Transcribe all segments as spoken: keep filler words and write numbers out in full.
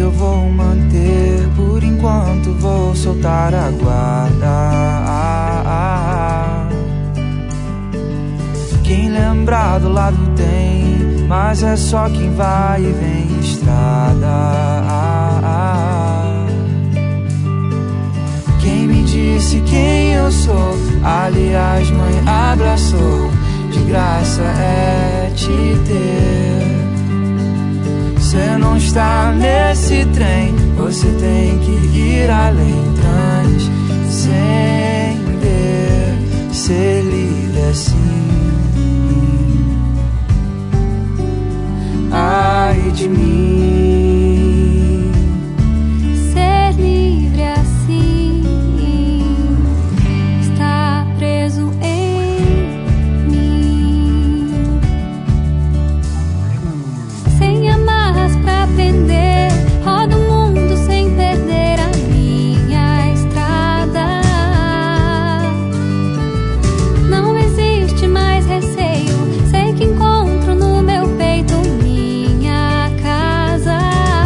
eu vou manter. Por enquanto vou soltar a guarda. ah, ah, ah. Quem lembrar do lado tem, mas é só quem vai e vem estrada. ah, ah. Quem me disse quem eu sou, aliás mãe abraçou, de graça é te ter. Você não está nesse trem, você tem que ir além, transcender, ser livre assim. Ai de mim, ser livre assim, está preso em mim, sem amarras pra prender, roda o mundo sem perder a minha estrada. Não existe mais receio, sei que encontro no meu peito minha casa.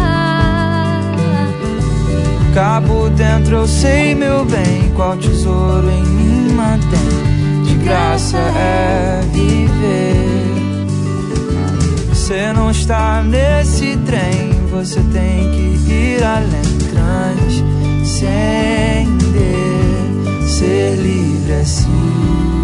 cabo dentro eu sei, meu bem, qual tesouro em mim mantém. De graça é viver. Você não está nesse trem, você tem que ir além, transcender, ser livre assim.